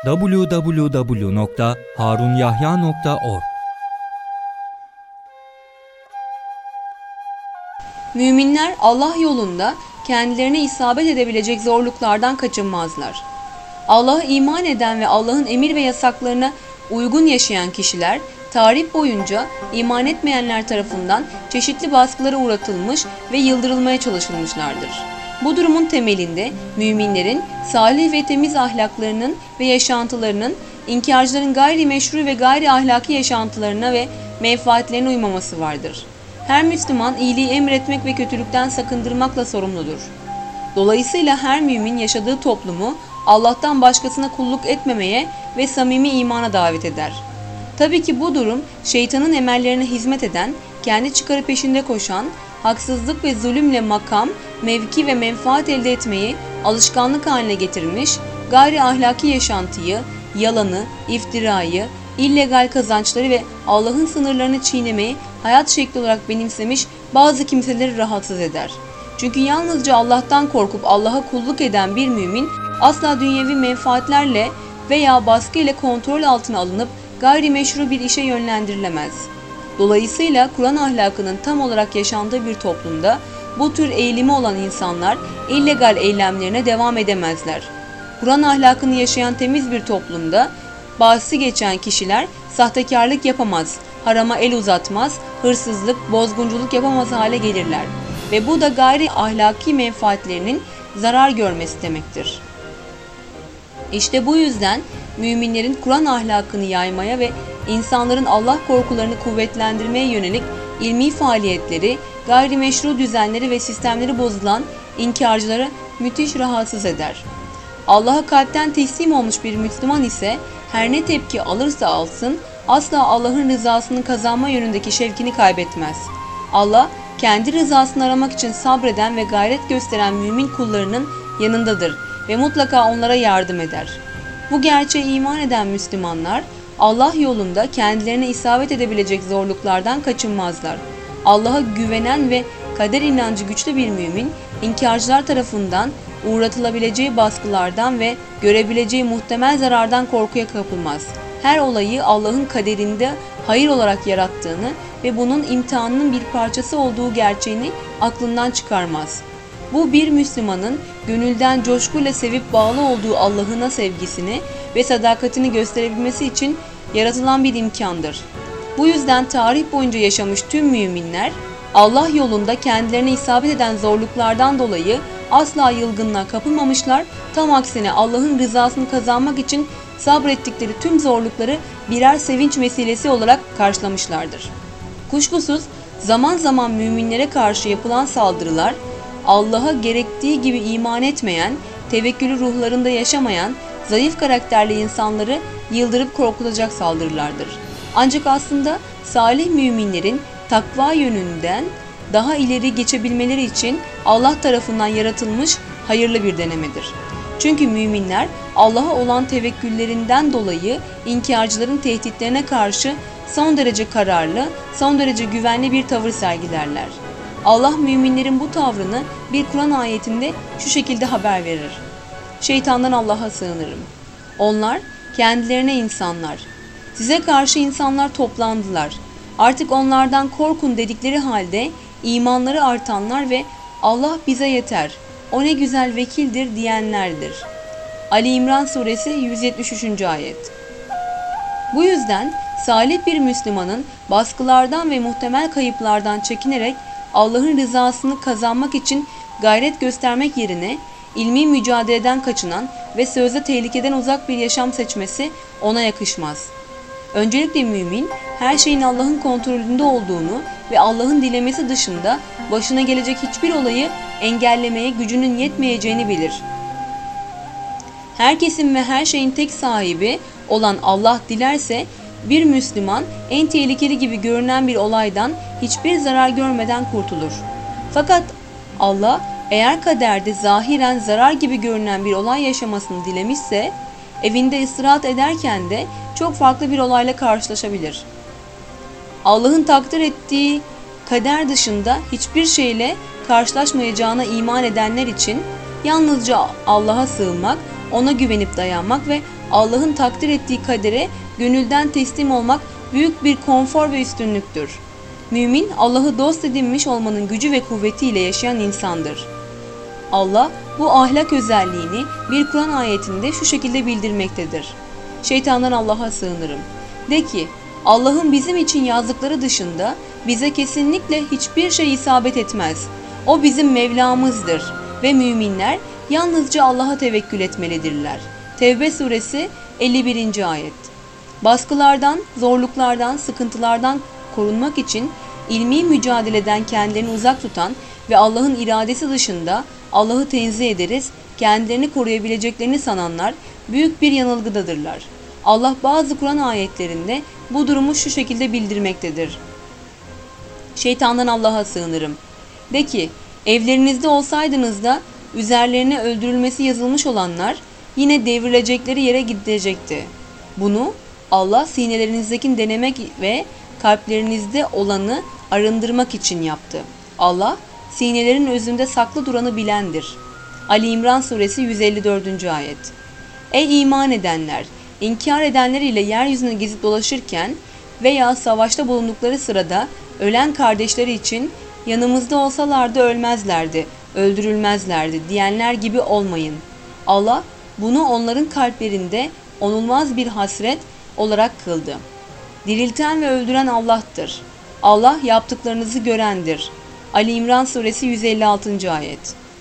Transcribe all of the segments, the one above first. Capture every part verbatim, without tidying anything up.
double-u double-u double-u nokta harun yahya nokta org. Müminler Allah yolunda kendilerine isabet edebilecek zorluklardan kaçınmazlar. Allah'a iman eden ve Allah'ın emir ve yasaklarına uygun yaşayan kişiler, tarih boyunca iman etmeyenler tarafından çeşitli baskılara uğratılmış ve yıldırılmaya çalışılmışlardır. Bu durumun temelinde müminlerin salih ve temiz ahlaklarının ve yaşantılarının, inkarcıların gayri meşru ve gayri ahlaki yaşantılarına ve menfaatlerine uymaması vardır. Her Müslüman iyiliği emretmek ve kötülükten sakındırmakla sorumludur. Dolayısıyla her mümin yaşadığı toplumu Allah'tan başkasına kulluk etmemeye ve samimi imana davet eder. Tabii ki bu durum şeytanın emellerine hizmet eden, kendi çıkarı peşinde koşan, haksızlık ve zulümle makam, mevki ve menfaat elde etmeyi alışkanlık haline getirmiş, gayri ahlaki yaşantıyı, yalanı, iftirayı, illegal kazançları ve Allah'ın sınırlarını çiğnemeyi hayat şekli olarak benimsemiş bazı kimseleri rahatsız eder. Çünkü yalnızca Allah'tan korkup Allah'a kulluk eden bir mümin asla dünyevi menfaatlerle veya baskı ile kontrol altına alınıp gayrimeşru bir işe yönlendirilemez. Dolayısıyla Kur'an ahlakının tam olarak yaşandığı bir toplumda bu tür eğilimi olan insanlar illegal eylemlerine devam edemezler. Kur'an ahlakını yaşayan temiz bir toplumda bahsi geçen kişiler sahtekarlık yapamaz, harama el uzatmaz, hırsızlık, bozgunculuk yapamaz hale gelirler. Ve bu da gayri ahlaki menfaatlerinin zarar görmesi demektir. İşte bu yüzden müminlerin Kur'an ahlakını yaymaya ve insanların Allah korkularını kuvvetlendirmeye yönelik ilmi faaliyetleri, gayrimeşru düzenleri ve sistemleri bozulan inkarcıları müthiş rahatsız eder. Allah'a kalpten teslim olmuş bir Müslüman ise her ne tepki alırsa alsın asla Allah'ın rızasını kazanma yönündeki şevkini kaybetmez. Allah kendi rızasını aramak için sabreden ve gayret gösteren mümin kullarının yanındadır ve mutlaka onlara yardım eder. Bu gerçeğe iman eden Müslümanlar Allah yolunda kendilerine isabet edebilecek zorluklardan kaçınmazlar. Allah'a güvenen ve kader inancı güçlü bir mümin, inkarcılar tarafından uğratılabileceği baskılardan ve görebileceği muhtemel zarardan korkuya kapılmaz. Her olayı Allah'ın kaderinde hayır olarak yarattığını ve bunun imtihanının bir parçası olduğu gerçeğini aklından çıkarmaz. Bu bir Müslümanın gönülden coşkuyla sevip bağlı olduğu Allah'ına sevgisini ve sadakatini gösterebilmesi için yaratılan bir imkandır. Bu yüzden tarih boyunca yaşamış tüm müminler Allah yolunda kendilerine isabet eden zorluklardan dolayı asla yılgınlığa kapılmamışlar, tam aksine Allah'ın rızasını kazanmak için sabrettikleri tüm zorlukları birer sevinç vesilesi olarak karşılamışlardır. Kuşkusuz zaman zaman müminlere karşı yapılan saldırılar, Allah'a gerektiği gibi iman etmeyen, tevekkülü ruhlarında yaşamayan, zayıf karakterli insanları yıldırıp korkutacak saldırılardır. Ancak aslında salih müminlerin takva yönünden daha ileri geçebilmeleri için Allah tarafından yaratılmış hayırlı bir denemedir. Çünkü müminler Allah'a olan tevekküllerinden dolayı inkarcıların tehditlerine karşı son derece kararlı, son derece güvenli bir tavır sergilerler. Allah müminlerin bu tavrını bir Kur'an ayetinde şu şekilde haber verir. Şeytandan Allah'a sığınırım. Onlar kendilerine insanlar. Size karşı insanlar toplandılar. Artık onlardan korkun dedikleri halde imanları artanlar ve Allah bize yeter, o ne güzel vekildir diyenlerdir. Ali İmran suresi yüz yetmiş üçüncü ayet. Bu yüzden salih bir Müslümanın baskılardan ve muhtemel kayıplardan çekinerek Allah'ın rızasını kazanmak için gayret göstermek yerine ilmi mücadeleden kaçınan ve sözde tehlikeden uzak bir yaşam seçmesi ona yakışmaz. Öncelikle mümin her şeyin Allah'ın kontrolünde olduğunu ve Allah'ın dilemesi dışında başına gelecek hiçbir olayı engellemeye gücünün yetmeyeceğini bilir. Herkesin ve her şeyin tek sahibi olan Allah dilerse bir Müslüman en tehlikeli gibi görünen bir olaydan hiçbir zarar görmeden kurtulur. Fakat Allah eğer kaderde zahiren zarar gibi görünen bir olay yaşamasını dilemişse evinde istirahat ederken de çok farklı bir olayla karşılaşabilir. Allah'ın takdir ettiği kader dışında hiçbir şeyle karşılaşmayacağına iman edenler için yalnızca Allah'a sığınmak, ona güvenip dayanmak ve Allah'ın takdir ettiği kadere gönülden teslim olmak büyük bir konfor ve üstünlüktür. Mümin, Allah'ı dost edinmiş olmanın gücü ve kuvvetiyle yaşayan insandır. Allah bu ahlak özelliğini bir Kur'an ayetinde şu şekilde bildirmektedir. Şeytandan Allah'a sığınırım. De ki, Allah'ın bizim için yazdıkları dışında bize kesinlikle hiçbir şey isabet etmez. O bizim Mevlamızdır ve müminler yalnızca Allah'a tevekkül etmelidirler. Tevbe suresi elli birinci ayet. Baskılardan, zorluklardan, sıkıntılardan korunmak için ilmi mücadeleden kendilerini uzak tutan ve Allah'ın iradesi dışında Allah'ı tenzih ederiz, kendilerini koruyabileceklerini sananlar büyük bir yanılgıdadırlar. Allah bazı Kur'an ayetlerinde bu durumu şu şekilde bildirmektedir. Şeytandan Allah'a sığınırım. De ki, evlerinizde olsaydınız da üzerlerine öldürülmesi yazılmış olanlar yine devrilecekleri yere gidecekti. Bunu Allah sinelerinizdekini denemek ve kalplerinizde olanı arındırmak için yaptı. Allah sinelerin özünde saklı duranı bilendir. Ali İmran suresi yüz elli dördüncü ayet. Ey iman edenler! İnkar edenler ile yeryüzüne gezip dolaşırken veya savaşta bulundukları sırada ölen kardeşleri için yanımızda olsalardı ölmezlerdi, öldürülmezlerdi diyenler gibi olmayın. Allah bunu onların kalplerinde onulmaz bir hasret olarak kıldı. Dirilten ve öldüren Allah'tır. Allah yaptıklarınızı görendir. Ali İmran suresi yüz elli altıncı ayet.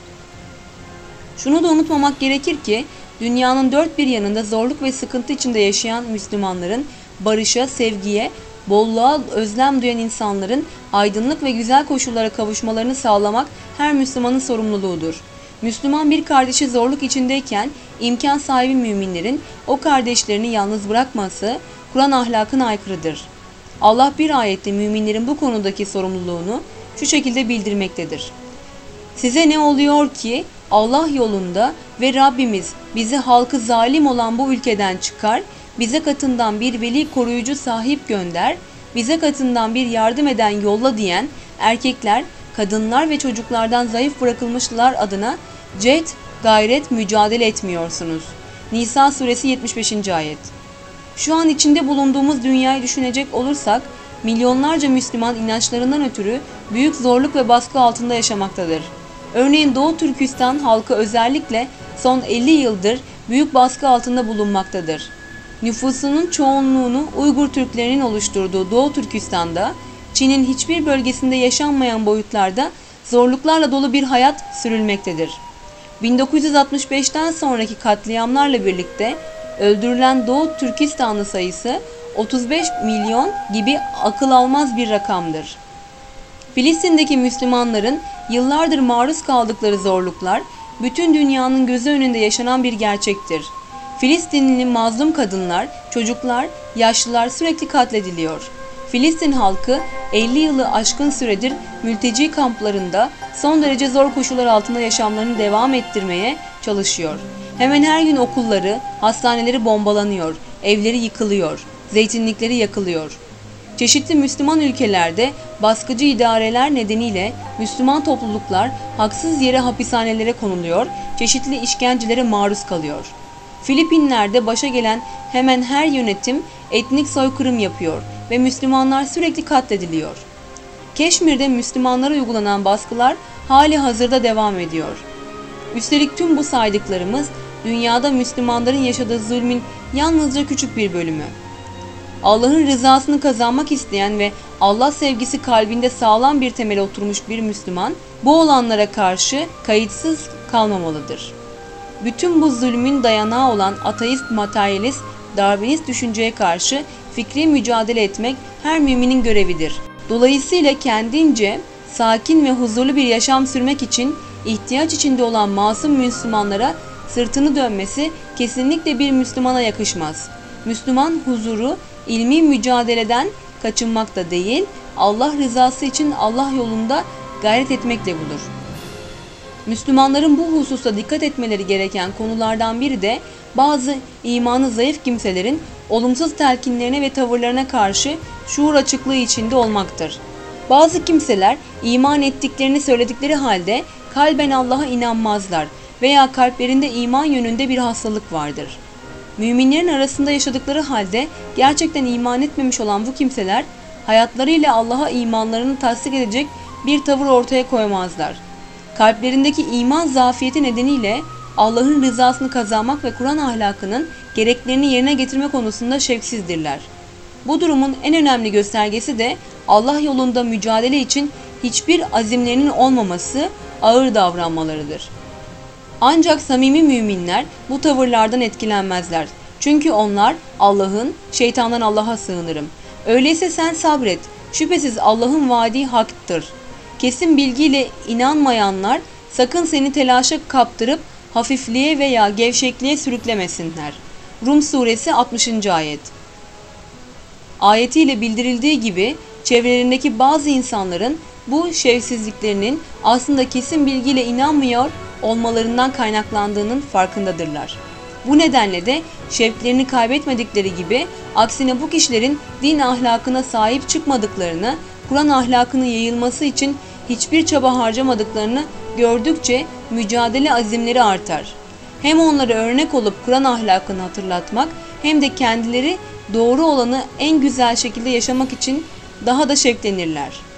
Şunu da unutmamak gerekir ki dünyanın dört bir yanında zorluk ve sıkıntı içinde yaşayan Müslümanların barışa, sevgiye, bolluğa özlem duyan insanların aydınlık ve güzel koşullara kavuşmalarını sağlamak her Müslümanın sorumluluğudur. Müslüman bir kardeşi zorluk içindeyken imkan sahibi müminlerin o kardeşlerini yalnız bırakması Kur'an ahlakına aykırıdır. Allah bir ayette müminlerin bu konudaki sorumluluğunu şu şekilde bildirmektedir. Size ne oluyor ki Allah yolunda ve Rabbimiz bizi halkı zalim olan bu ülkeden çıkar, bize katından bir veli koruyucu sahip gönder, bize katından bir yardım eden yolla diyen erkekler, kadınlar ve çocuklardan zayıf bırakılmışlar adına cehd, gayret, mücadele etmiyorsunuz. Nisa suresi yetmiş beşinci ayet. Şu an içinde bulunduğumuz dünyayı düşünecek olursak, milyonlarca Müslüman inançlarından ötürü büyük zorluk ve baskı altında yaşamaktadır. Örneğin Doğu Türkistan halkı özellikle son elli yıldır büyük baskı altında bulunmaktadır. Nüfusunun çoğunluğunu Uygur Türklerinin oluşturduğu Doğu Türkistan'da, Çin'in hiçbir bölgesinde yaşanmayan boyutlarda zorluklarla dolu bir hayat sürülmektedir. bin dokuz yüz altmış beşten sonraki katliamlarla birlikte öldürülen Doğu Türkistanlı sayısı otuz beş milyon gibi akıl almaz bir rakamdır. Filistin'deki Müslümanların yıllardır maruz kaldıkları zorluklar bütün dünyanın gözü önünde yaşanan bir gerçektir. Filistinli mazlum kadınlar, çocuklar, yaşlılar sürekli katlediliyor. Filistin halkı elli yılı aşkın süredir mülteci kamplarında son derece zor koşullar altında yaşamlarını devam ettirmeye çalışıyor. Hemen her gün okulları, hastaneleri bombalanıyor, evleri yıkılıyor, zeytinlikleri yakılıyor. Çeşitli Müslüman ülkelerde baskıcı idareler nedeniyle Müslüman topluluklar haksız yere hapishanelere konuluyor, çeşitli işkencelere maruz kalıyor. Filipinler'de başa gelen hemen her yönetim etnik soykırım yapıyor ve Müslümanlar sürekli katlediliyor. Keşmir'de Müslümanlara uygulanan baskılar hali hazırda devam ediyor. Üstelik tüm bu saydıklarımız dünyada Müslümanların yaşadığı zulmün yalnızca küçük bir bölümü. Allah'ın rızasını kazanmak isteyen ve Allah sevgisi kalbinde sağlam bir temele oturmuş bir Müslüman bu olanlara karşı kayıtsız kalmamalıdır. Bütün bu zulmün dayanağı olan ateist, materyalist, Darwinist düşünceye karşı fikri mücadele etmek her müminin görevidir. Dolayısıyla kendince sakin ve huzurlu bir yaşam sürmek için ihtiyaç içinde olan masum Müslümanlara sırtını dönmesi kesinlikle bir Müslümana yakışmaz. Müslüman huzuru ilmi mücadeleden kaçınmakta değil, Allah rızası için Allah yolunda gayret etmekle bulur. Müslümanların bu hususta dikkat etmeleri gereken konulardan biri de bazı imanı zayıf kimselerin olumsuz telkinlerine ve tavırlarına karşı şuur açıklığı içinde olmaktır. Bazı kimseler iman ettiklerini söyledikleri halde kalben Allah'a inanmazlar veya kalplerinde iman yönünde bir hastalık vardır. Müminlerin arasında yaşadıkları halde gerçekten iman etmemiş olan bu kimseler hayatlarıyla Allah'a imanlarını tasdik edecek bir tavır ortaya koymazlar. Kalplerindeki iman zafiyeti nedeniyle Allah'ın rızasını kazanmak ve Kur'an ahlakının gereklerini yerine getirme konusunda şevksizdirler. Bu durumun en önemli göstergesi de Allah yolunda mücadele için hiçbir azimlerinin olmaması, ağır davranmalarıdır. Ancak samimi müminler bu tavırlardan etkilenmezler. Çünkü onlar Allah'ın, şeytandan Allah'a sığınırım. Öyleyse sen sabret. Şüphesiz Allah'ın vaadi haktır. Kesin bilgiyle inanmayanlar sakın seni telaşa kaptırıp hafifliğe veya gevşekliğe sürüklemesinler. Rum suresi altmışıncı ayet. Ayetiyle bildirildiği gibi çevrelerindeki bazı insanların bu şevsizliklerinin aslında kesin bilgiyle inanmıyor olmalarından kaynaklandığının farkındadırlar. Bu nedenle de şevklerini kaybetmedikleri gibi aksine bu kişilerin din ahlakına sahip çıkmadıklarını, Kur'an ahlakının yayılması için hiçbir çaba harcamadıklarını gördükçe mücadele azimleri artar. Hem onlara örnek olup Kur'an ahlakını hatırlatmak hem de kendileri doğru olanı en güzel şekilde yaşamak için daha da şevklenirler.